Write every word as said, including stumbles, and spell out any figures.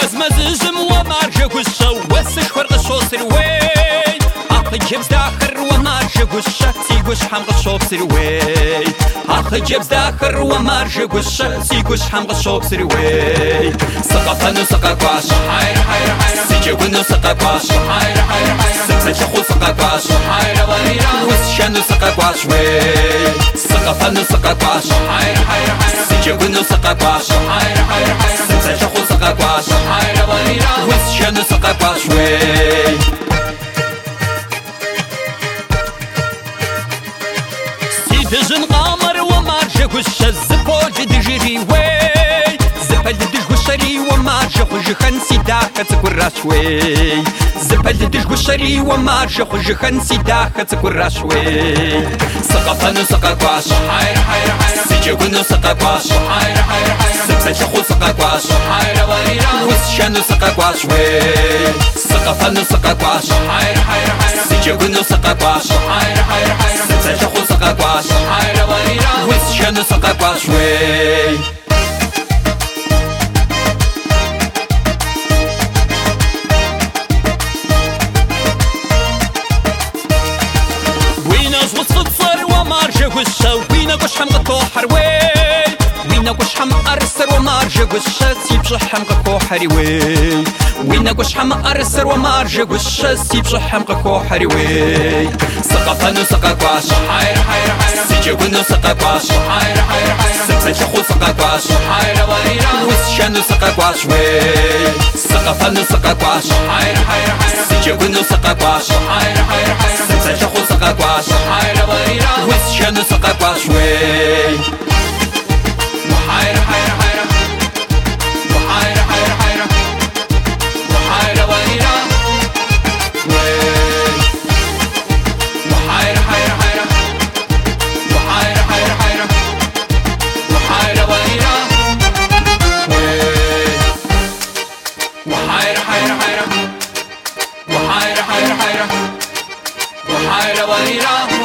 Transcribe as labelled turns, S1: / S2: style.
S1: أزمزم ومارجة قشة وسش ورق الشوصر وي أخي جيبز داخر ومارجة قشة سيقوش حمق الشوصر وي أخي جيبز داخر ومارجة قشة سيقوش حمق الشوصر وي سقطانو سقاقواش حير حير حير سيجيبونو سقاقواش حير حير حير سكسنشخو سقاقواش حير وريرا وسشانو سقاقواش وي سقطانو سقاقواش حير حير حير سيجيبونو سقاقواش حير حير حير سكسنشخو سقاقواش حير وريرا وسشانو سقاقواش وي سيدجن قمر ومارجة قشة زبوج دجري وي زبل دج قشري ومارجة خج خنسي داخة تكراش وي زبل دج قشري ومارجة خج خنسي داخة تكراش وي سقطانو سقاقواش حير حير حير سيجيبونو سقاقواش حير حير حير سكسنشخو سقاقواش حير وريرا وسشانو سقاقواش وي سقطانو سقاقواش حير حير حير سيجيبونو سقاقواش حير حير حير سكسنشخو سقاقواش حير وريرا وسشانو سقاقواش وي ومارجة قشة وينا قش حمق الكوحر وي وينا قش حمق أرسر ومارجة قشة سيبش حمق الكوحر وي وينا قش حمق أرسر ومارجة قشة سيبش حمق الكوحر وي سقطانو سقاقواش حير حير حير سيجيبونو سقاقواش حير حير حير سكسنشخو سقاقواش حير وريرا وسشانو سقاقواش وي سقطانو سقاقواش حير حير حير سيجيبونو سقاقواش حير حير حير سكسنشخو سقاقواش حير وريرا وسشانو سقاقواش وي وحير حير حير وحير حير حير وحير وريرا وي وحير حير حير وحير حير حير وحير وريرا وي وحير حير حير وحير حير حير وحير وريرا